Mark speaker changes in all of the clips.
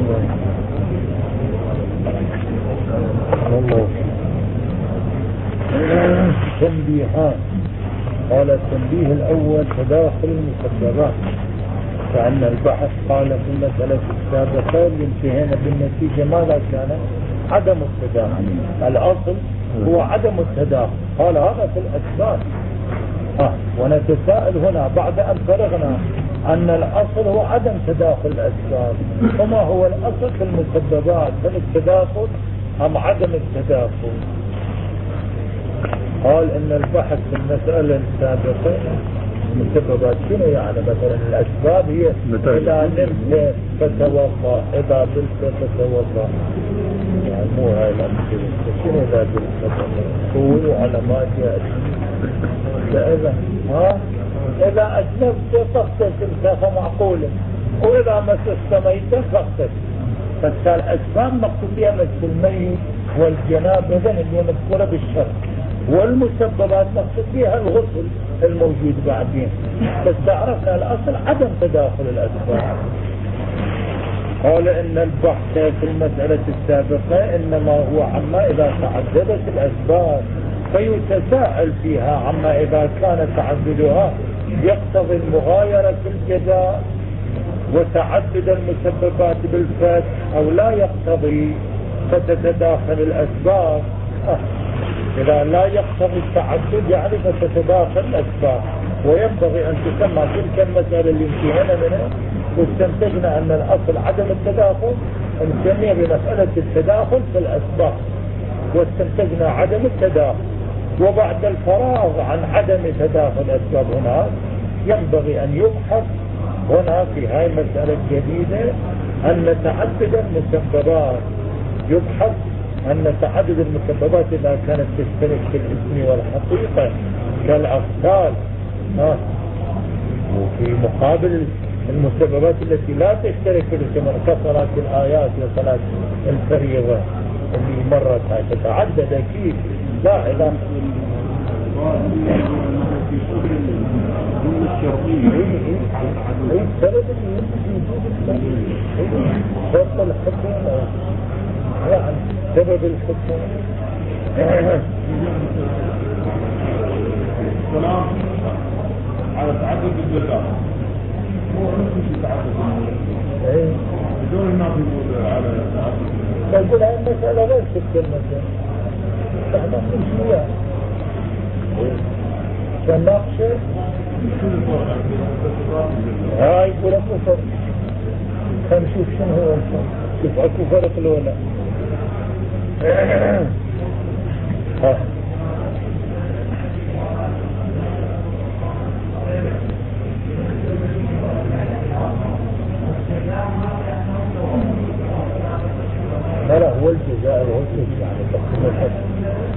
Speaker 1: تنبيهان. قال التنبيه الأول تداخل المسببات، فأن البحث قال في المسألة السابقة اللي انتهينا بالنتيجة ماذا كان؟ عدم التداخل. الأصل هو عدم التداخل، قال هذا في الأسباب. ونتساءل هنا بعد أن فرغنا أن الأصل هو عدم تداخل الأسباب، وما هو الأصل في المسببات؟ هل التداخل أم عدم التداخل؟ قال إن البحث في المسألة السابقة المسببات شنو يعني؟ مثلا الأسباب هي إذا نمت فتوضأ، إذا بلت فتوضأ، يعني مو هاي الأمثلة. شنو إذا بلت قولوا على ما جاء. إذا أجنبت فاغتسل فمعقولة، وإذا مسست ميتا فاغتسل. فالأسباب مقصود بها مس الميت والجنابة اللي مذكورة بالشرع، والمسببات مقصود بها الغسل الموجود بعدين. بس تعرفنا الأصل عدم تداخل الأسباب. قال إن البحث في المسألة السابقة إنما هو عما إذا تعددت الأسباب، فيتساءل فيها عما إذا كان تعددها يقتضي المغايرة في الجزاء وتعدد المسببات بالفتح أو لا يقتضي، فتتداخل الأسباب. إذا لا يقتضي التعدد يعني فتتداخل الأسباب، وينبغي أن تسمى تلك المسألة اللي انتهينا منها واستنتجنا أن الأصل عدم التداخل نسميها بمسألة التداخل في الأسباب، واستنتجنا عدم التداخل. وبعد الفراغ عن عدم تداخل الأسباب هناك ينبغي أن يبحث هنا في هاي المسألة الجديدة أن تعدد المسببات، يبحث أن تعدد المسببات إذا كانت تشترك في الاسم والحقيقة كالأغسال، وفي مقابل المسببات التي لا تشترك في الاسم كصلاة الآيات وصلاة الفريضة اللي مرت هاي تتعدد أكيد. لا إذا سبب شرط الحكم يعني سبب الحكم
Speaker 2: السلام على تعدد الجزاء، هو نفس تعدد بدون ما يقول على تعدد.
Speaker 1: نقول هاي المسألة لا تشكل مثلا احنا مش وياه كناقشة هاي يقول اكو فرق. خلينا نشوف شنو هو الفرق، شوف اكو فرق الأولى. لا هو الجزاء الغسل يعني تقسيم الحكم.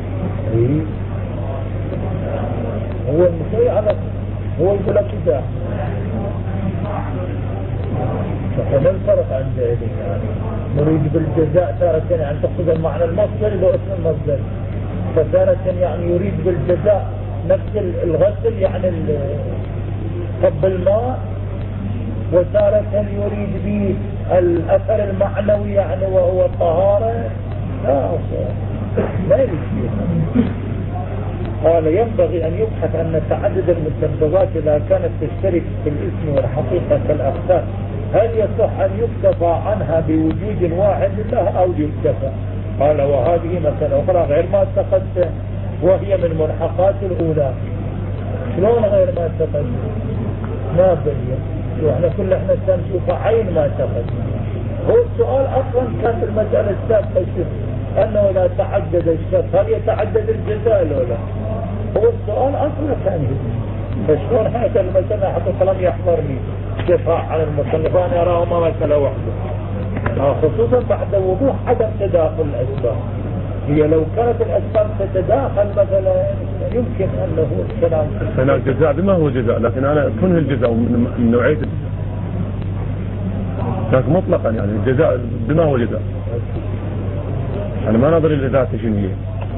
Speaker 1: هو المسوي على هو يقول لك كذا. فما الفرق عند يعني نريد بالجزاء تارة يعني تقصد المعنى المصدر لو اسم المصدر، فتارة يعني يريد بالجزاء نفس الغسل يعني صب الماء، وتارة يريد به الأثر المعنوي يعني وهو الطهارة. لا يجب. قال ينبغي أن يبحث أن تعدد المسببات إذا كانت تشترك في الاسم والحقيقة كالأغسال هل يصح أن يكتفى عنها بوجود واحد لها أو يكتفى؟ قال وهذه مسألة أخرى غير ما تقدم وهي من ملحقات الأولى. شلون غير ما تقدم؟ ما بين واحنا كل احنا نشوف عين ما تقدم. هو السؤال أصلا كان في المسألة السابقة أنه لا تعدد الشرط هل يتعدد الجزاء ولا لا؟ هو السؤال أصلا كان فشلون هذا المسألة حتى لم يحضرني دفاع عن المصنف أنا أراهما مسألة واحدة، خصوصا بعد وضوح عدم تداخل الأسباب. هي لو كانت الأسباب تتداخل مثلا يمكن أنه الكلام
Speaker 3: هنا الجزاء بما هو جزاء، لكن أنا كنه الجزاء من نوعية لكن مطلقا يعني الجزاء بما هو جزاء، أنا ما نظر إلى ذاته شنو هي.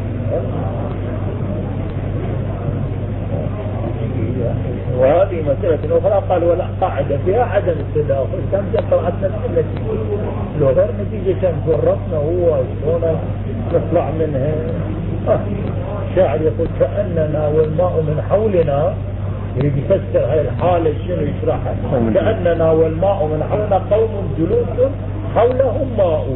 Speaker 1: وهذه مسألة أخرى قال ولا قاعدة فيها عدم التداخل. كم جاء طلعت نفس التي لو غير نتيجة فرطنا هو شلون نطلع منها. شاعر يقول كأننا والماء من حولنا، يريد يفسر هاي الحالة شنو يشرحها. كأننا والماء من حولنا قوم جلوس حولهم ماء.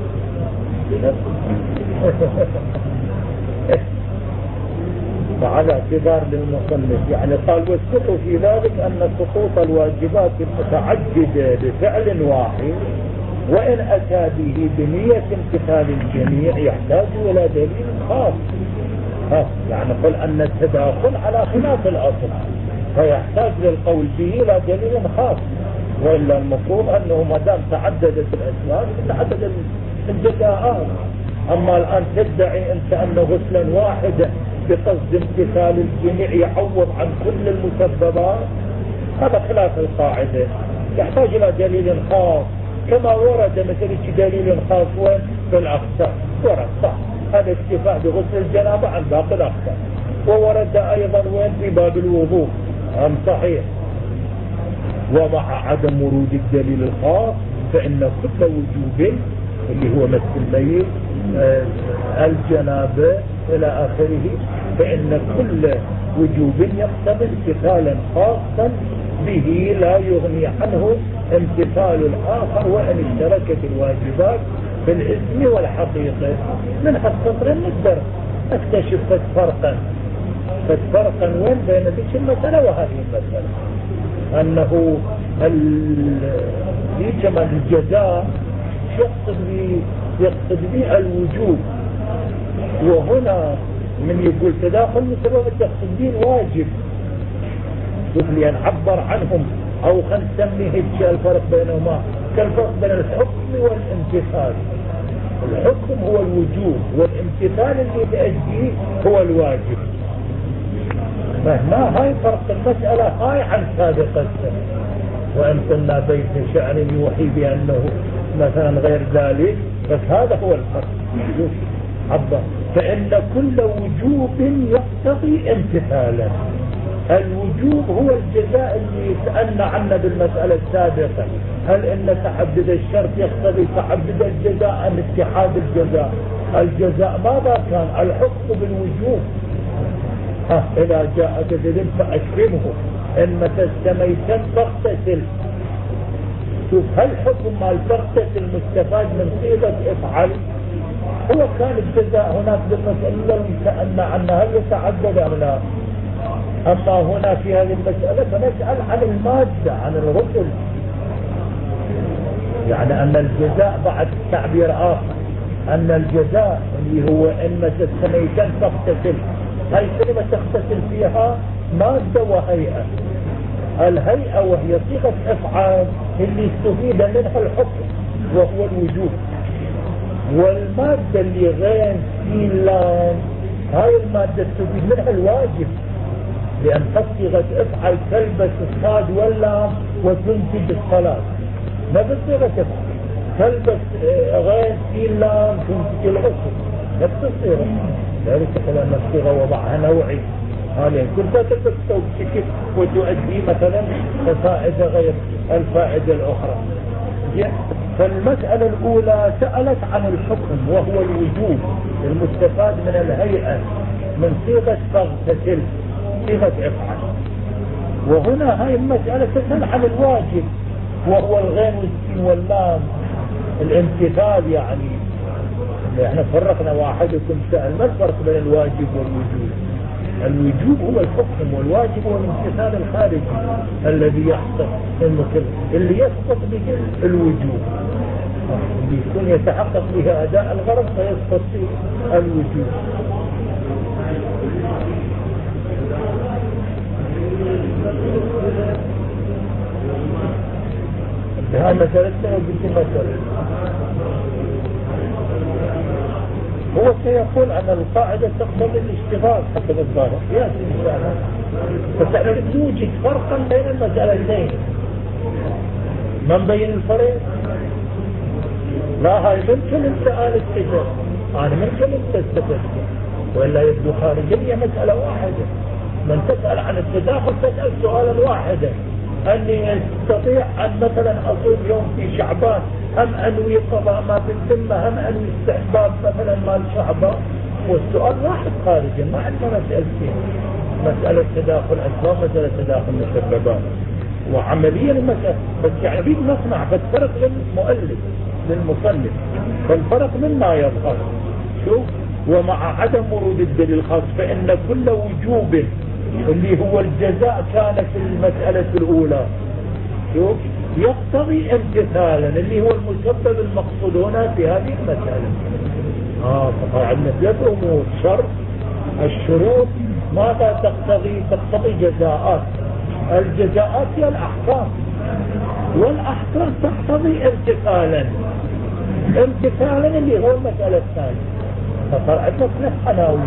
Speaker 1: فعلى اعتبار للمصنف يعني قال والسر في ذلك أن سقوط الواجبات المتعددة بفعل واحد وإن أتى به بنية امتثال الجميع يحتاج إلى دليل خاص. يعني قل أن التداخل على خلاف الأصل فيحتاج للقول به إلى دليل خاص، وإلا المفروض أنه ما دام تعددت الأسباب تعدد الجزاءات. أما الآن تدعي أنت أن غسلا واحدا بقصد امتثال الجميع يعوض عن كل المسببات، هذا خلاف القاعدة، يحتاج إلى دليل خاص كما ورد مثل دليل خاص وين في الأخطاء ورد صح هذا اكتفاء بغسل الجنابة عن باقي الأخطاء، وورد أيضا وين في باب الوضوء صحيح. ومع عدم ورود الدليل الخاص فإن كل وجوب اللي هو مثل الميت الجنابة إلى آخره فإن كل وجوب يقتضي امتثالا خاصا به لا يغني عنه امتثال الآخر وإن اشتركت الواجبات في الاسم والحقيقة. من هالسطر نقدر نكتشف فرقا وين بين ذيك المسألة وهذه المسألة، أنه في كمان الجزاء يقصد به الوجوب، وهنا من يقول تداخل بسبب التقصدين واجب مثل نعبر عنهم أو خل نسميه الفرق بينهما كالفرق بين الحكم والامتثال. الحكم هو الوجوب والامتثال اللي تأديه هو الواجب. مهما هاي فرق المسألة هاي عن سابقة، وإن قلنا بيت شعر يوحي بأنه مثلا غير ذلك، بس هذا هو الفرق. عبر فإن كل وجوب يقتضي امتثالا. الوجوب هو الجزاء اللي سألنا عنه بالمسألة السابقة، هل إن تعدد الشرط يقتضي تعدد الجزاء أم اتحاد الجزاء؟ الجزاء ماذا كان؟ الحكم بالوجوب. إذا جاء جدل فأشربه إن تستميتا فاغتسل. شوف هل حكم ما تغتسل مستفاد من صيغة افعل؟ هو كان الجزاء هناك بالمسألة اللي سألنا عنها هل يتعدد أم لا؟ أما هنا في هذه المسألة فنسأل عن المادة عن الغسل، يعني أن الجزاء بعد تعبير آخر أن الجزاء اللي هو إن تستميتا فاغتسل، هاي كلمة تغتسل فيها مادة وهيئة. الهيئة وهي صيغة افعال اللي استفيد منها الحكم وهو الوجوب، والمادة اللي غير سيلان هاي المادة استفيد منها الواجب، لأن صيغة افعل تلبس الصاد واللام وتنتج الصلاة، ما بصيغة افعل تلبس غير سيلان تنتج الغسل نفس الصيغة. ذلك لأن الصيغة وضعها نوعي، يعني كنت تلبس ثوب شكل وتؤدي مثلا فائدة غير الفائدة الأخرى. فالمسألة الأولى سألت عن الحكم وهو الوجوب المستفاد من الهيئة من صيغة فاغتسل صيغة افعل، وهنا هاي المسألة تسأل عن الواجب وهو الغين والسين واللام الامتثال. يعني احنا فرقنا واحدكم سأل ما الفرق بين الواجب والوجوب؟ الوجوب هو الحكم والواجب هو الامتثال الخارجي الذي يحصل اللي يسقط به الوجوب، اللي يكون يتحقق به أداء الغرض فيسقط به الوجوب. هاي مسألتنا وقلت مسألة هو سيقول أن القاعدة تقتضي الاشتغال حسب الظاهر يا سيدي، فسأل توجد فرقا بين المسألتين. ما نبين الفرق؟ لا هاي ممكن انت تستفد، أنا ممكن انت تستفد، وإلا يبدو خارجية مسألة واحدة. من تسأل عن التداخل تسأل سؤالا واحدا أني يستطيع أن مثلا أصوم يوم في شعبان، هم أنوي قضاء ما في الذمة، هم أنوي استحباب مثلا مال شعبان. والسؤال واحد خارجي، ما عندنا مسألتين، مسألة تداخل أسباب، مسألة تداخل مسببات. وعمليا المسألة بس يعني بيد نصنع فالفرق للمؤلف للمصنف، فالفرق مما يظهر. شوف، ومع عدم ورود الدليل الخاص فإن كل وجوب اللي هو الجزاء كان في المسألة الأولى، شوف، يقتضي امتثالا اللي هو المسبب المقصود هنا في هذه المسألة. فقال عندنا ثلاث أمور: شرط، الشروط ماذا تقتضي؟ تقتضي جزاءات. الجزاءات هي الأحكام، والأحكام تقتضي امتثالا. امتثالا اللي هو المسألة الثانية. فصار عندنا ثلاث عناوين.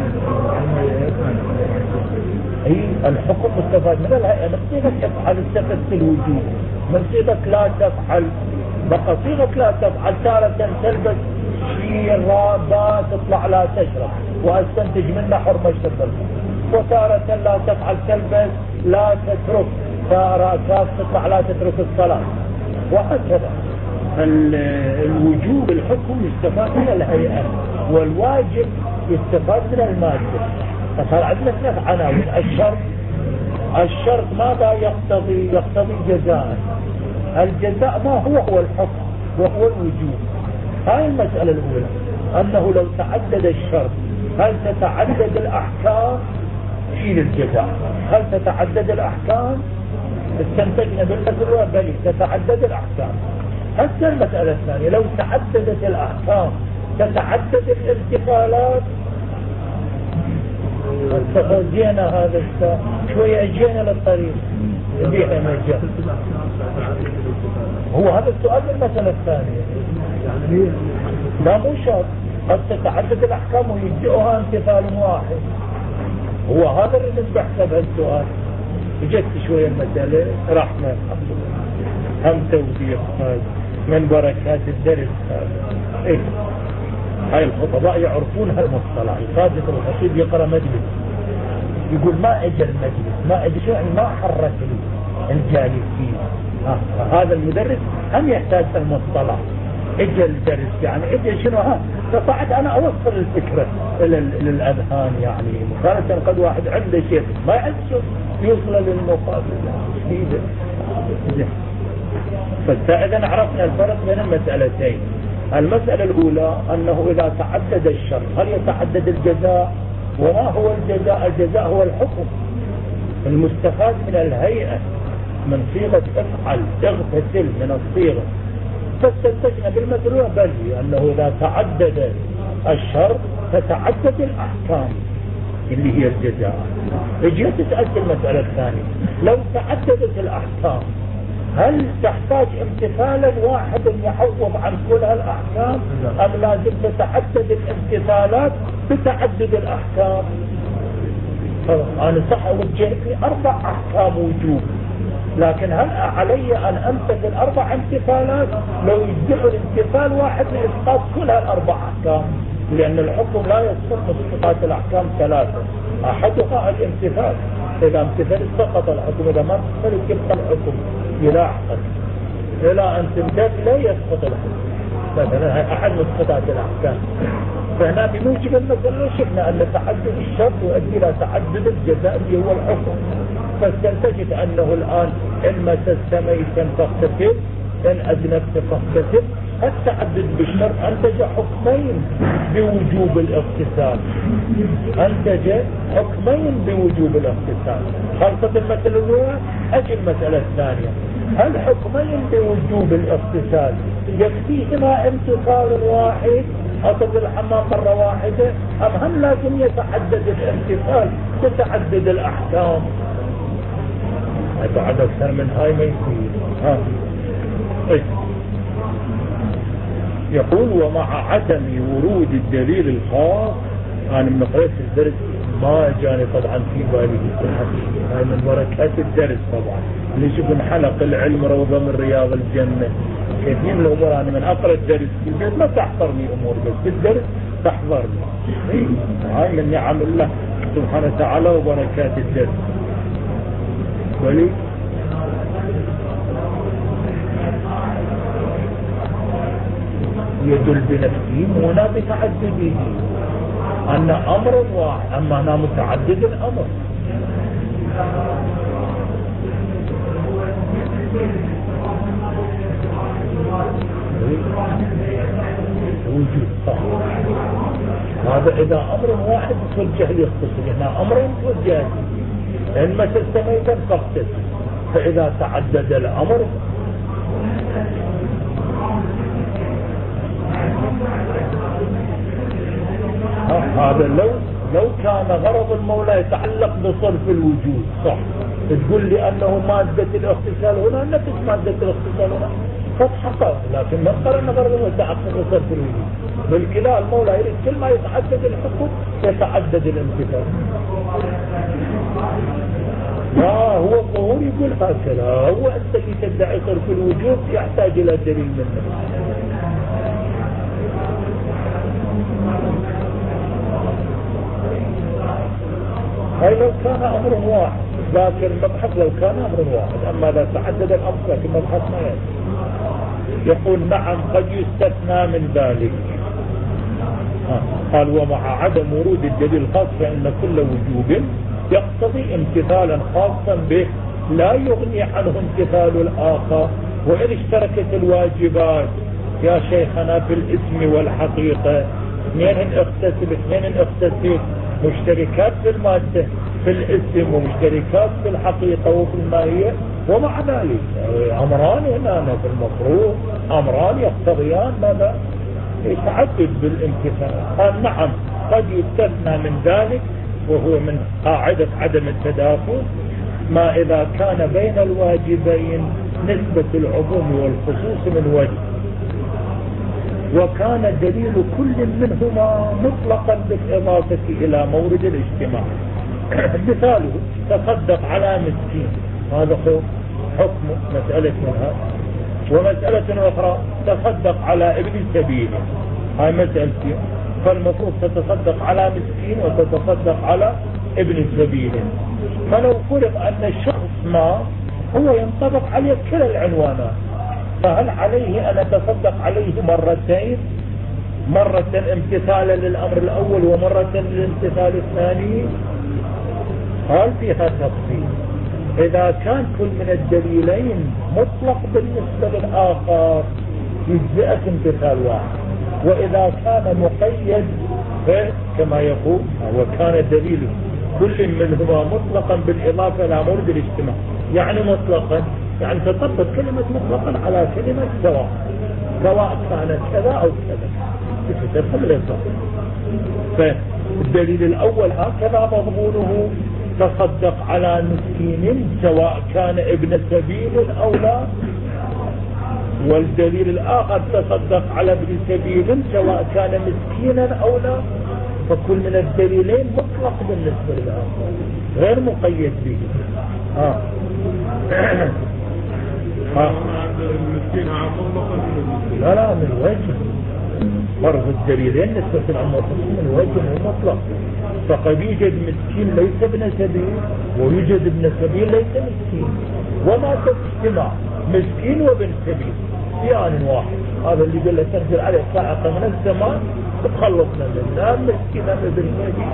Speaker 1: الحكم مستفاد من الهيئة، من صيغة افعل استفدت الوجوب، من صيغة لا تفعل بقى صيغة لا تفعل تارة تلبس شيرابا تطلع لا تشرب واستنتج منها حرمة الشرب، وتارة لا تفعل تلبس لا تترك تارة تطلع لا تترك الصلاة، وهكذا. الوجوب الحكم يستفاد من الهيئة، والواجب يستفاد من المادة. فصار عندنا ثلاث عناوين. الشرط ماذا يقتضي؟ يقتضي جزاء. الجزاء ما هو الحكم وهو الوجوب. هاي المسألة الأولى، أنه لو تعدد الشرط هل تتعدد الأحكام؟ شيل الجزاء. هل تتعدد الأحكام؟ استنتجنا بالمسألة بل تتعدد الأحكام. هسه المسألة الثانية، لو تعددت الأحكام تتعدد الانتقالات. جينا هذا الساعة شوية جينا للطريق بينا مجال. هو هذا السؤال بالمسألة الثانية. لا مو شرط، قد تتعدد الأحكام ويجئها امتثال واحد. هو هذا اللي نبحث بهالسؤال. جت شوية المسألة رحمة هم توفيق من بركات الدرس هذا. هاي الخطباء يعرفون هالمصطلح. القاضي الخطيب يقرأ مجلس يقول ما اجى المجلس، ما اجى شو يعني ما حرك الجالسين. هذا المدرس هم يحتاج المصطلح. اجى الدرس يعني اجى شنو؟ استطعت انا اوصل الفكرة للاذهان يعني مقارنة قد واحد عنده شيء ما يعرف يوصل للمقابل يعني. فإذا عرفنا الفرق بين المسألتين. المسألة الأولى أنه إذا تعدد الشرط هل يتعدد الجزاء؟ وما هو الجزاء؟ الجزاء هو الحكم المستفاد من الهيئة من صيغة افعل اغتسل من الصيغة. فاستنتجنا بالمسألة بل أنه إذا تعدد الشرط تتعدد الأحكام اللي هي الجزاء. اجيت تسألت المسألة الثانية، لو تعددت الأحكام هل تحتاج امتثالا واحدا يحوض عن كل هالأحكام أم لازم تتعدد الامتثالات بتعدد الأحكام؟ أنا صح وجهت لي 4 أحكام وجوب، لكن هل علي أن أمتثل 4 امتثالات لو يجدع الامتثال واحد لإسقاط كل هال4 أحكام؟ لأن الحكم لا يسقط مسقطات الأحكام 3، أحدها الامتثال. إذا امتثل سقط الحكم، إذا ما امتثل يبقى الحكم يلاحق إلى أن تمتثل لا يسقط الحكم. مثلا هي أحد مسقطات الأحكام. فهنا بموجب المسألة شفنا أن تعدد الشرط يؤدي إلى تعدد الجزاء اللي هو الحكم. فاستنتجت أنه الآن إن مسست ميتا فاغتسل، إن أذنبت فاغتسل. التعدد بالشرط أنتج حكمين بوجوب الاغتسال. أنتج حكمين بوجوب الاغتسال. خلصت المسألة الأولى، أجي المسألة الثانية. هل حكمين بوجوب الاغتسال يكفيهما امتثال واحد أطب الحمام مرة واحدة أم هم لازم يتعدد الامتثال تتعدد الأحكام؟ بعد أكثر من هاي ما يصير. يقول ومع عدم ورود الدليل الخاص. أنا من قرأت الدرس ما جاني طبعا في بالي هاي من بركات الدرس طبعا اللي شوف انحلق العلم روضة من رياض الجنة. كثير من الأمور أنا من أقرأ الدرس في البيت ما تحضرني أمور، بس في الدرس تحضرني. هاي من نعم الله سبحانه وتعالى وبركات الدرس. ولي يدل بنفسه هنا بتعدده، أن أمر واحد، أما هنا متعدد الأمر. وجود صح. هذا إذا أمر واحد توجه يختصر، هنا أمر توجه إن ما تستميتا فاقتصر. فإذا تعدد الأمر هذا لو كان غرض المولى يتعلق بصرف الوجود صح، تقول لي أنه مادة الاغتسال هنا نفس مادة الاغتسال هنا فتحقق، لكن نقر أن غرض المولى يتعلق بصرف الوجود. بالكلا المولى يريد كل ما يتعدد الحكم يتعدد الامتثال. لا هو الظهور يقول هكذا، هو أنت اللي تدعي صرف الوجود يحتاج إلى دليل منك. هاي لو كان أمر واحد، لكن المبحث لو كان أمر واحد، أما لا تعدد الأمر لكن المبحث ما يقول نعم قد يستثنى من ذلك. قال ومع عدم ورود الدليل الخاص فإن كل وجوب يقتضي امتثالا خاصا به لا يغني عنه امتثال الآخر. وإن اشتركت الواجبات يا شيخنا في الاسم والحقيقة، اثنين اختسب مشتركات في المادة في الاسم ومشتركات في الحقيقة وفي الماهية، ومع ذلك أمران هنا في المفروض أمران يقتضيان ماذا؟ يتعدد بالامتثال. قال نعم قد يستثنى من ذلك، وهو من قاعدة عدم التداخل ما إذا كان بين الواجبين نسبة العموم والخصوص من وجه، وكان دليل كل منهما مطلقا بالإضافة إلى مورد الاجتماع. مثاله تصدق على مسكين، هذا حكم مسألة منها. ومسألة أخرى تصدق على ابن سبيل، هاي مسألتين. فالمفروض تتصدق على مسكين وتتصدق على ابن سبيل. فلو فرض أن الشخص ما هو ينطبق عليه كلا العنوانات، فهل عليه أن أتصدق عليه مرتين، مرة امتثالا للأمر الأول ومرة للامتثال الثاني؟ قال فيها تفصيل. إذا كان كل من الدليلين مطلق بالنسبة للآخر يجزئك امتثال واحد، وإذا كان مقيد كما يقول وكان دليل كل منهما مطلقا بالإضافة إلى مورد الاجتماع، يعني مطلقا يعني تطبق كلمة مطلقا على كلمة سواء كانت كذا أو كذا تفهم الإطلاق. فالدليل الأول هكذا مضمونه تصدق على مسكين سواء كان ابن سبيل أو لا، والدليل الآخر تصدق على ابن سبيل سواء كان مسكينا أو لا. فكل من الدليلين مطلق بالنسبة للآخر غير مقيد به. لا من وجه فرض الدليلين نسبة العمر من وجه مطلق. فقد يوجد مسكين ليس ابن سبيل ويوجد ابن سبيل ليس مسكين، وما تجتمع مسكين وابن سبيل في آن واحد. هذا اللي قال له تنزل عليه صاعقة من الزمان تخلصنا منه مسكين ابن سبيل.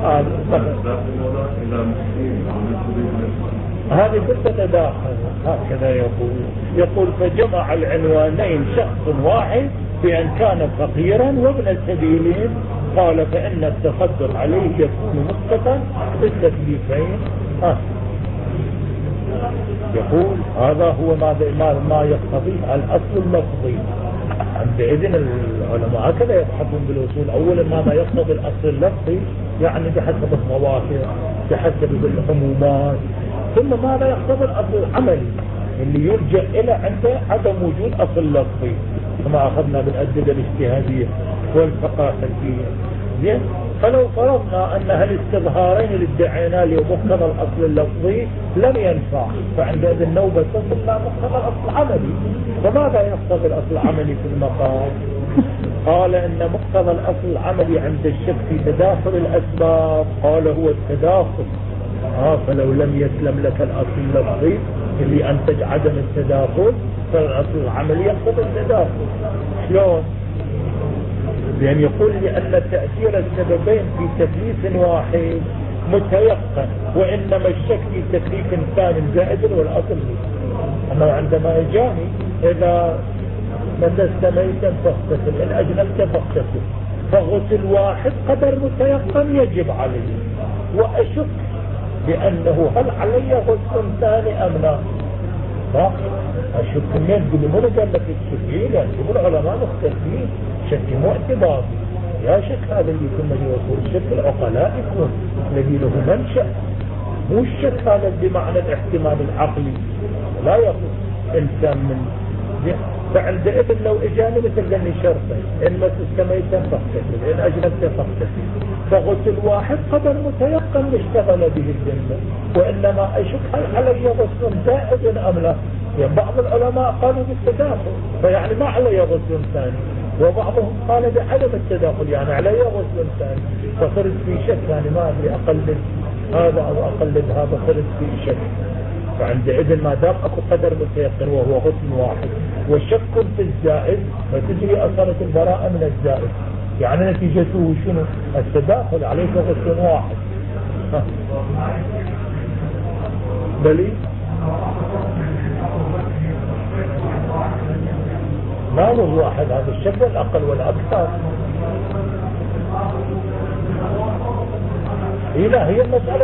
Speaker 1: هذه كلها تداخل. هكذا يقول فجمع العنوانين شخص واحد بأن كان فقيرا وابن سبيلين. قال فإن التصدق عليه يكون مسقطا بالتكليفين. يقول هذا هو ما يقتضيه الأصل اللفظي. عندئذ العلماء هكذا يبحثون بالوصول. أولا ماذا يقتضي الأصل اللفظي، يعني بحسب الظواهر بحسب العمومات، ثم ماذا يقتضي الأصل العملي اللي يرجع إلى عنده عدم وجود أصل لفظي كما أخذنا بالأدلة الاجتهادية والفقاهية. زين. فلو فرضنا أن هالاستظهارين اللي ادعينا لمقتضى الأصل اللفظي لم ينفع، فعندئذ النوبة تصل إلى مقتضى الأصل العملي. فماذا يقتضي الأصل العملي في المقام؟ قال إن مقتضى الأصل العملي عند الشك في تداخل الأسباب قال هو التداخل. فلو لم يسلم لك الأصل اللفظي اللي أنتج عدم التداخل فالأصل العملي يقتضي التداخل. شلون؟ لأن يقول لأن تأثير السببين في تكليف واحد متيقن، وإنما الشك في تكليف ثاني زائد والأصل أنه عندما يجاني إذا مسست ميتا فاغتسل، إن أجنبت فاغتسل، فغسل واحد قدر متيقن يجب عليه، وأشك بأنه هل علي غسل ثاني أم لا؟ صح؟ أشك منين تقول من قال لك الشكي؟ لأن يقول العلماء مختلفين، شك مو اعتباري، يا شك هذا اللي يكون الذي يقول الشك العقلاء يكون الذي له منشأ، مو الشك هذا بمعنى الاحتمال العقلي، لا يقول إنسان من فعندئذ لو اجاني مثل ذني شرطين، إن مسست ميتا فاغتسل، إن أجنبت فاغتسل، فغسل واحد قدر متيقن اشتغل به الذمة، وإنما أشك هل علي غسل زائد أم لا؟ يعني بعض العلماء قالوا بالتداخل، فيعني ما علي غسل ثاني، وبعضهم قال بعدم التداخل يعني علي غسل ثاني، فصرت في شك، يعني ما أدري أقلد هذا أو أقلد هذا، صرت في شك. فعندئذ ما دام اكو قدر متيقن وهو غسل واحد وشك في الزائد، فتجري أصالة البراءة من الزائد، يعني نتيجته شنو؟ التداخل، عليك غسل واحد. بلي ما هو واحد، هذا الشك الأقل والأكثر. لا هي المسألة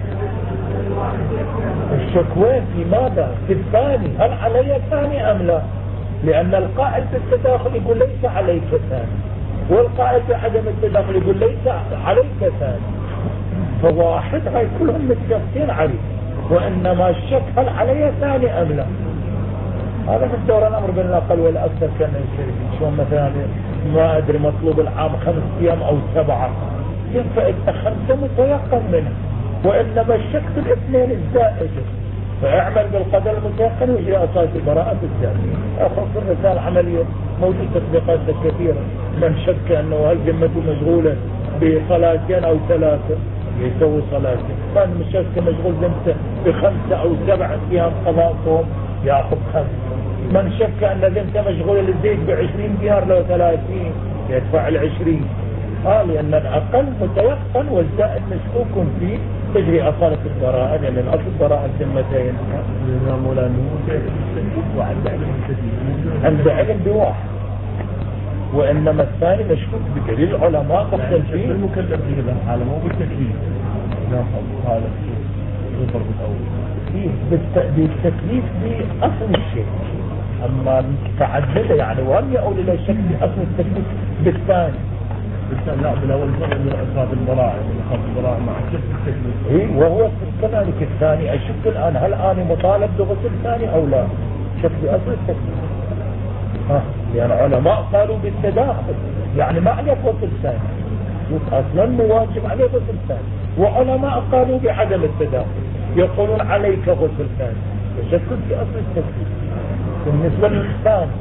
Speaker 1: الشكوين في ماذا؟ في الثاني، هل علي ثاني أم لا؟ لأن القائل بالتداخل يقول ليس عليك ثاني، والقائل بعدم التداخل يقول ليس عليك ثاني، فواحد هاي كلهم متفقين عليه، وإنما الشك هل علي ثاني أم لا. هذا من دور الأمر بين الأقل والأكثر كان يشتري شو مثلا ما أدري مطلوب العام 5 أيام أو 7، ينفع 5 متيقن منه، وإنما الشك في الاثنين الزائد، فاعمل بالقدر المتيقن ويجري أصالة البراءة بالزائد. أخص الرسالة عملية موجود تطبيقات كثيرة، من شك أنه هل ذمته مشغولة بصلاتين أو 3 يسوي صلاتين، من شك مشغول ذمته ب5 أو 7 أيام قضاء صوم يأخذ 5، من شك أن ذمته مشغولة للزيت ب20 دينار لو 30 يدفع 20. لأن الأقل متيقن والزائد مشكوك فيه، تجري أصالة البراءة، لأن الأصل براءة الذمتين. عند علم بواحد، وإنما الثاني مشكوك بدليل علماء مختلفين.
Speaker 2: المكلف في هذا الحالة مو بالتكليف، هذا الضرب الأول
Speaker 1: بالتكليف بأصل الشيء، أما متعددة يعني وهم يقول إلى الشك بأصل التكليف بالثاني.
Speaker 2: لا بالأول فرق من أصحاب البراءة، أصحاب البراءة مع شك التكليف.
Speaker 1: وهو كذلك الثاني أشك الآن هل أنا مطالب بغسل ثاني أو لا؟ شك بأصل التكليف. يعني علماء قالوا بالتداخل، يعني ما عليك غسل ثاني، أصلا مواجب عليه غسل ثاني، وعلماء قالوا بعدم التداخل، يقولون عليك غسل ثاني، فشك في أصل التكليف. بالنسبة للثاني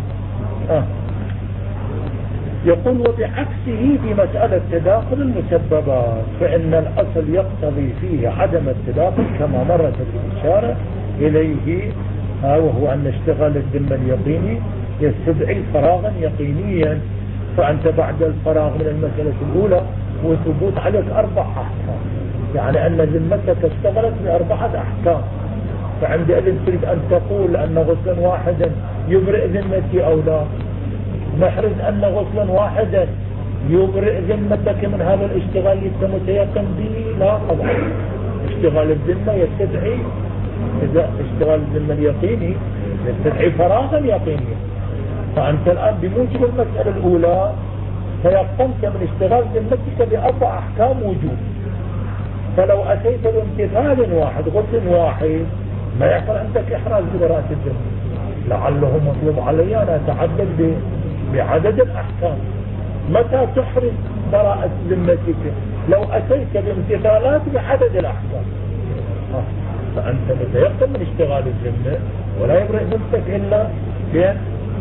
Speaker 1: يقول وبعكسه في مسألة تداخل المسببات، فإن الأصل يقتضي فيه عدم التداخل كما مرت الإشارة إليه، وهو أن اشتغال الذمة اليقيني يستدعي فراغا يقينيا، فأنت بعد الفراغ من المسألة الأولى وثبوت عليك 4 أحكام، يعني أن ذمتك اشتغلت ب4 أحكام، فعندئذ تريد أن تقول أن غسلا واحدا يبرئ ذمتي أو لا، نحرز أن غسلا واحدا يبرئ ذمتك من هذا الاشتغال اللي انت متيقن به، لا طبعا. اشتغال الذمة يستدعي، إذا اشتغال الذمة اليقيني يستدعي فراغا يقينيا، فأنت الآن بموجب المسألة الأولى تيقنت من اشتغال ذمتك ب4 أحكام وجود، فلو أتيت بامتثال واحد غسل واحد ما يحصل عندك إحراز براءة الذمة، لعله مطلوب علي أن أتعدد بعدد الأحكام. متى تحرز براءة ذمتك؟ لو أتيت بامتثالات بعدد الأحكام، فأنت متيقن من اشتغال الذمة ولا يبرئ ذمتك إلا بأن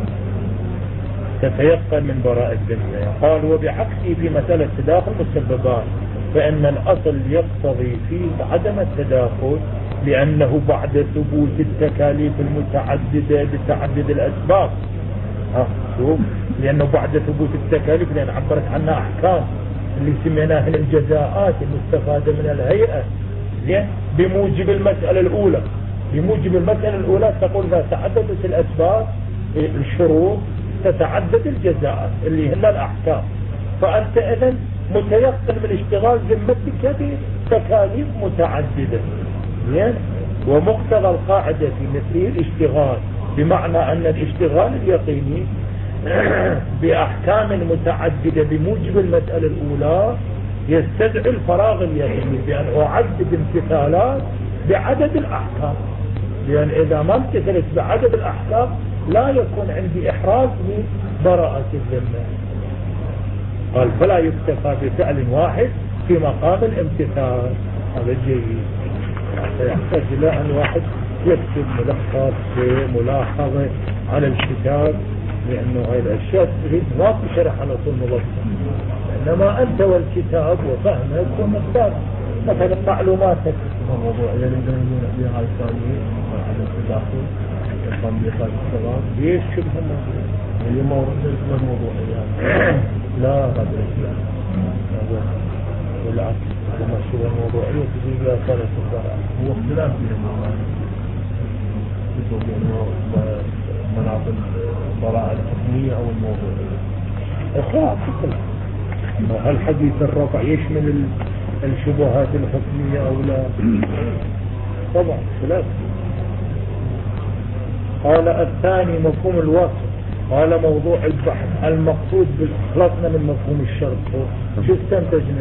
Speaker 1: تتيقن من براءة الذمة. قال وبعكسه في مسألة تداخل المسببات، فإن الأصل يقتضي فيه عدم التداخل، لأنه بعد ثبوت التكاليف المتعددة بتعدد الأسباب شوف، لأنه بعد ثبوت التكاليف لأن عبرت عنها أحكام اللي سميناها الجزاءات المستفادة من الهيئة، زين، بموجب المسألة الأولى. بموجب المسألة الأولى تقول إذا تعددت الأسباب الشروط تتعدد الجزاءات اللي هن الأحكام، فأنت إذن متيقن من اشتغال ذمتك بتكاليف متعددة، زين. ومقتضى القاعدة في مثله الاشتغال، بمعنى أن الاشتغال اليقيني بأحكام متعددة بموجب المسألة الأولى يستدعي الفراغ اليقيني بأن أعدد امتثالات بعدد الأحكام، لأن إذا ما امتثلت بعدد الأحكام لا يكون عندي إحراز لبراءة الذمة. قال فلا يكتفى بفعل واحد في مقام الامتثال. هذا جيد. يحتاج إلى أن واحد يكتب ملخص ملاحظة على الكتاب، لأنه هاي الأشياء تريد ما في شرح على طول مبسط، إنما أنت والكتاب وفهمك ومقدار مثلا معلوماتك.
Speaker 2: الموضوع يعني عندنا فيها الثانية على التداخل القانونيات الشباب.
Speaker 1: ليش شو الموضوع؟
Speaker 2: هي موضوع يعني
Speaker 1: لا هذا بالعكس، لما شو الموضوعية تجيب لها ثلاث الضرع.
Speaker 2: هو اختلاف مناط البراءة الحكمية أو الموضوعية.
Speaker 1: اخلاق هل حديث الرفع يشمل الشبهات الحكمية أو لا؟ طبعا خلاف. قال الثاني مفهوم الوصف. قال موضوع البحث المقصود بالخلصنا من مفهوم الشرط. شو استنتجنا؟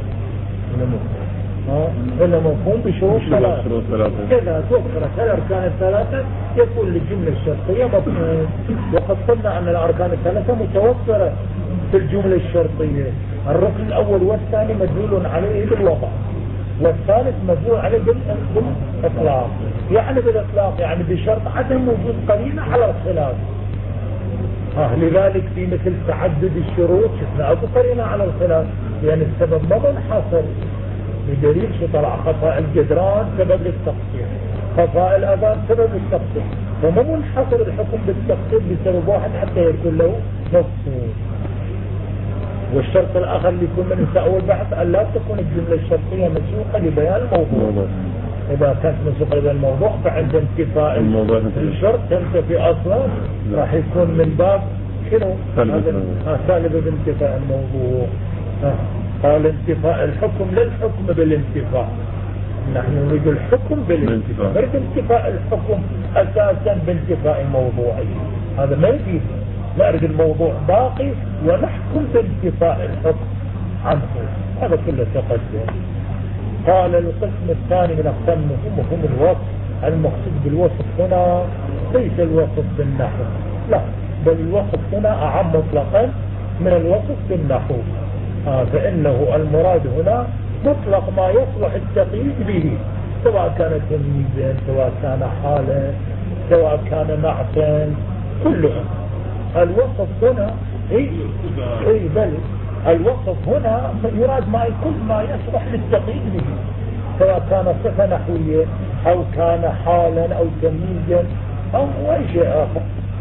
Speaker 1: هنا مفهوم بشروط ثلاثة. إذا توفرت الأركان الثلاثة يكون للجملة الشرطية مفهوم. وقد قلنا أن الأركان الثلاثة متوفرة في الجملة الشرطية. الركن الأول والثاني مدلول عليه بالوضع، والثالث مدلول عليه بالإطلاق. يعني بالإطلاق يعني بشرط عدم وجود قرينة على الخلاف. لذلك في مثل تعدد الشروط شفنا أبو قرينة على الخلاف، لأن السبب ما منحصر، بدليل شو طلع خفاء الجدران سبب للتقصير، خفاء الأذان سبب للتقصير، فما منحصر الحكم بالتقصير بسبب واحد حتى يكون له مفهوم. والشرط الآخر اللي يكون من أول بحث أن لا تكون الجملة الشرطية مسوقة لبيان الموضوع. إذا كانت مسوقة لبيان الموضوع فعند انتفاء الشرط تنتفي أصلا راح يكون من باب شنو؟ سالب بانتفاء الموضوع. قال انتفاء الحكم للحكم بالانتفاء. نحن نريد الحكم بالانتفاء، نريد انتفاء الحكم أساسا بانتفاء الموضوعي. هذا ما يفيد. نريد الموضوع باقي ونحكم بانتفاء الحكم عنه. هذا كله تقدم. قال القسم الثاني من أقسام مفهوم الوصف. المقصود بالوصف هنا ليس الوصف بالنحو، لا، بل الوصف هنا أعم مطلقا من الوصف بالنحو. فإنه المراد هنا مطلق ما يصلح التقييد به، سواء كان تمييزا، سواء كان حالا، سواء كان نعتا، كله. الوصف هنا بل الوصف هنا يراد كل ما يصلح للتقييد به، سواء كان صفة نحوية أو كان حالا أو تمييزا أو أي شيء آخر.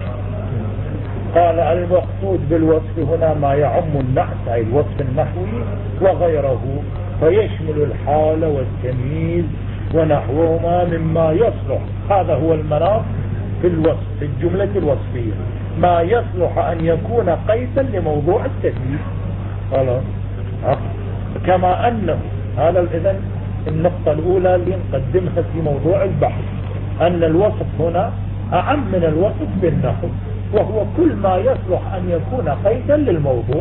Speaker 1: قال المقصود بالوصف هنا ما يعم النعت أي الوصف النحوي وغيره، فيشمل الحال والتمييز ونحوهما مما يصلح. هذا هو المناط في الوصف، في الجملة الوصفية، ما يصلح أن يكون قيدا لموضوع التمييز. خلاص. كما أنه هذا إذن النقطة الأولى اللي نقدمها في موضوع البحث، أن الوصف هنا أعم من الوصف بالنحو، وهو كل ما يصلح أن يكون قيدا للموضوع.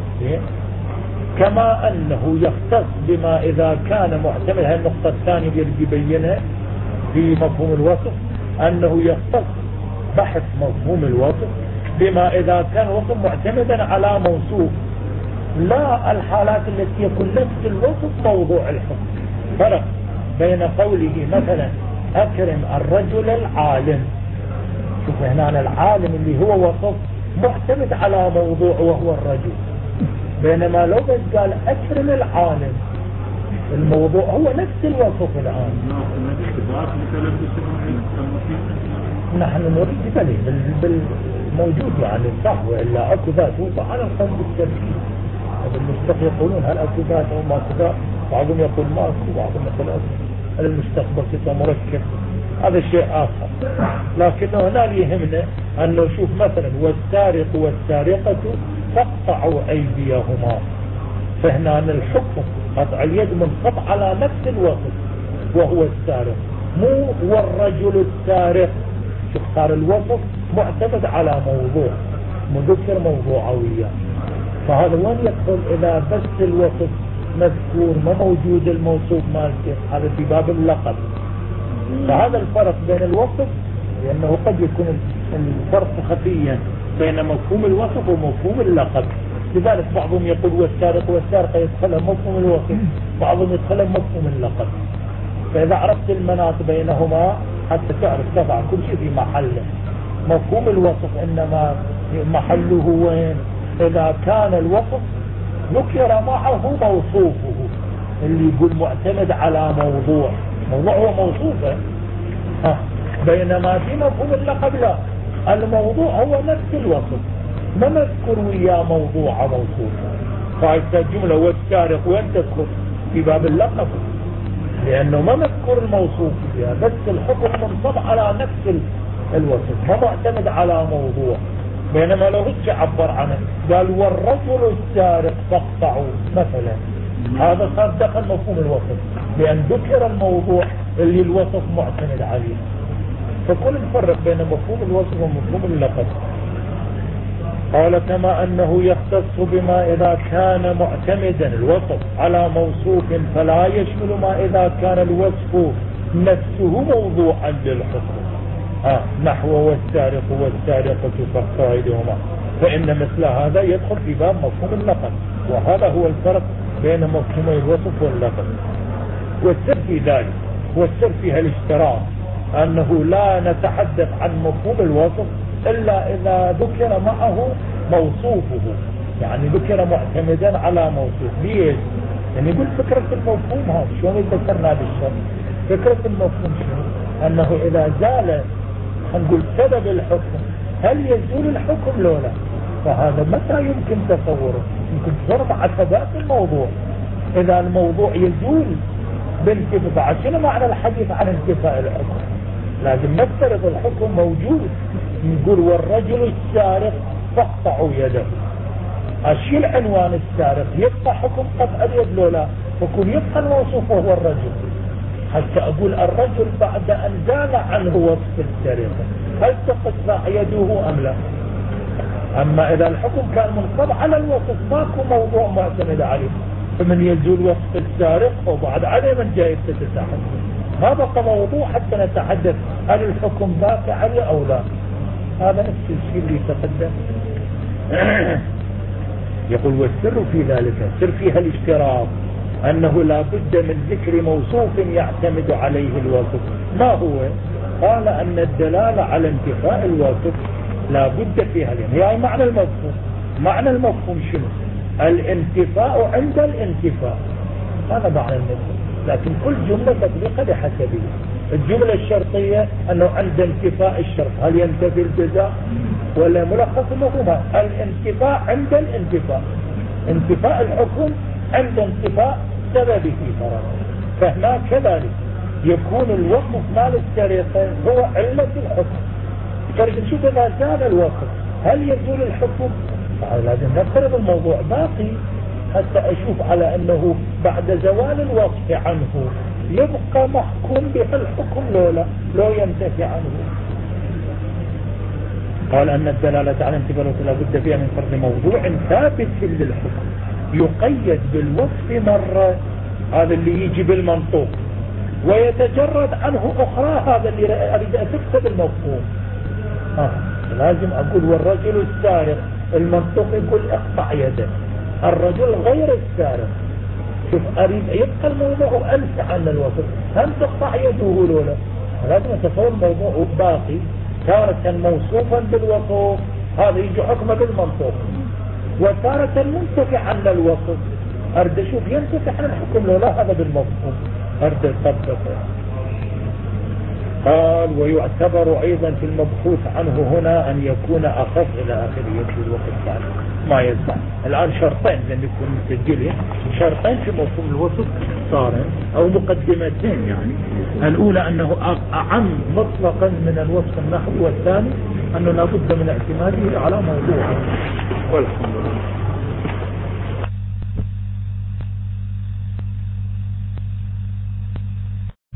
Speaker 1: كما أنه يختص بما إذا كان معتمد. هذه النقطة الثانية اللي يبينها في مفهوم الوصف، أنه يختص بحث مفهوم الوصف بما إذا كان وصف معتمدا على موصوف، لا الحالات التي يكون نفس الوصف موضوع الحكم. فرق بين قوله مثلا أكرم الرجل العالم، شوف هنا العالم اللي هو وصف معتمد على موضوع وهو الرجل، بينما لو بس قال أكرم العالم الموضوع هو نفس الوصف الآن. نحن نريد موجود يعني صح، وإلا أكو ذات وقع على القول بالتركيب. المشتق يقولون هل أكو ذات أو ما أكو ذات، بعضهم يقول ما أكو، بعضهم يقول أكو. هل المستقبل كده مركب، هذا شيء آخر. لكنه هنا يهمنا أن نشوف مثلا والسارق والسارقة فاقطعوا أيديهما، فهنا أن الحكم قطع اليد منصب على نفس الوصف وهو السارق، مو والرجل السارق. شوف صار الوصف معتمد على موضوع مذكر موضوعوية، فهذا وين يدخل إذا بس الوصف مذكور ما موجود الموصوف مالك، هذا في باب اللقب. فهذا الفرق بين الوصف، لأنه قد يكون الفرق خفيا بين مفهوم الوصف ومفهوم اللقب. لذلك بعضهم يقول والسارق والسارقة يدخلها مفهوم الوصف، بعضهم يدخلها مفهوم اللقب. فإذا عرفت المناط بينهما حتى تعرف تضع كل شيء في محله. مفهوم الوصف إنما محله وين؟ إذا كان الوصف ذكر معه موصوفه، اللي يقول معتمد على موضوع هو موصوفه. بينما في مفهوم اللقب لا، الموضوع هو نفس الوصف، ما مذكر وياه موضوع موصوفه. فهذه الجملة والسارق وين تدخل؟ في باب اللقب، لأنه ما مذكر الموصوف فيها، بس الحكم منصب على نفس الوصف، ما معتمد على موضوع. بينما لو هيك عبر عنه قال والرجل السارق فاقطعوا مثلا، هذا صار دخل مفهوم الوصف، لأن ذكر الموضوع اللي الوصف معتمد عليه. فكل نفرق بين مفهوم الوصف ومفهوم اللقب. قال كما أنه يختص بما إذا كان معتمدا الوصف على موصوف فلا يشمل ما إذا كان الوصف نفسه موضوعا للحكم، نحو والسارق والسارقة فاقطعوا أيديهما، فإن مثل هذا يدخل في باب مفهوم اللقب. وهذا هو الفرق بين مفهوم الوصف واللقب. والسر في ذلك، والسر فيها الاشتراك، أنه لا نتحدث عن مفهوم الوصف إلا إذا ذكر معه موصوفه، يعني ذكر معتمدا على موصوف. ليش؟ يعني يقول فكرة المفهوم هذا شلون يذكرنا بالشرط؟ فكرة المفهوم شنو؟ أنه إذا زال نقول سبب الحكم، هل يزول الحكم لو لا؟ فهذا متى يمكن تصوره؟ يمكن تصور مع ثبات الموضوع. إذا الموضوع يزول بانتفاع، شنو معنى الحديث عن انتفاء الحكم؟ لازم نفترض الحكم موجود، نقول والرجل السارق فاقطعوا يده، أشيل عنوان السارق، يبقى حكم قطع اليد لو لا؟ فكون يبقى الموصوف وهو الرجل، حتى أقول الرجل بعد أن زال عنه وصف السرقة هل تقطع يده أم لا؟ أما إذا الحكم كان منصب على الوصف ماكو موضوع معتمد عليه، فمن يزول وصف السارق وبعد عليه من جاي تتحدث، ما بقى موضوع حتى نتحدث هل الحكم باقي عليه أو لا. هذا نفس الشيء اللي تقدم. يقول والسر في ذلك، السر فيها الاشتراك، أنه لا بد من ذكر موصوف يعتمد عليه الوصف. ما هو؟ قال أن الدلالة على انتفاء الوصف لا بد فيها، يعني معنى المفهوم. معنى المفهوم شنو؟ الانتفاء عند الانتفاء، هذا معنى المفهوم. لكن كل جملة تطبيقها بحسبه. الجملة الشرطية أنه عند انتفاء الشرط هل ينتفي الجزاء ولا ملخص المفهوم؟ الانتفاء عند الانتفاء، انتفاء الحكم عند انتفاء سببه فرضا. فهنا كذلك يكون الوصف مال السرقة هو علة الحكم. فرق نشوف إذا زال الوصف هل يزول الحكم؟ لازم نفترض الموضوع باقي حتى أشوف على أنه بعد زوال الوصف عنه يبقى محكوم به الحكم لو ينتفي عنه. قال أن الدلالة على انتفاء الوصف لا بد فيها من فرض موضوع ثابت للحكم يقيد بالوصف مرة، هذا اللي يجي بالمنطوق، ويتجرد عنه أخرى، هذا اللي أريد أتكتب المفهوم. لازم أقول والرجل السارق، المنطوق يقول اقطع يده، الرجل غير السارق. شوف أريد يبقى الموضوع أنسى عن الوصف، هم تقطع يده لولا؟ لازم أتصور الموضوع باقي، تارة موصوفا بالوصف، هذا يجي حكمه بالمنطوق، وتارة منتفع عن الوصف، أرد أشوف ينتفع عن الحكم لولا؟ هذا بالمفهوم أرد أطبقه. قال ويعتبر أيضا في المبحوث عنه هنا أن يكون أخف إلى آخره يكفي الوقت بعد ما يسمع. الآن شرطين لأن يكون مسجلين، شرطين في مفهوم الوصف صارم أو مقدمتين يعني. الأولى أنه أعم مطلقا من الوصف النحوي، والثاني أنه لابد من اعتماده على موضوعه. والحمد لله.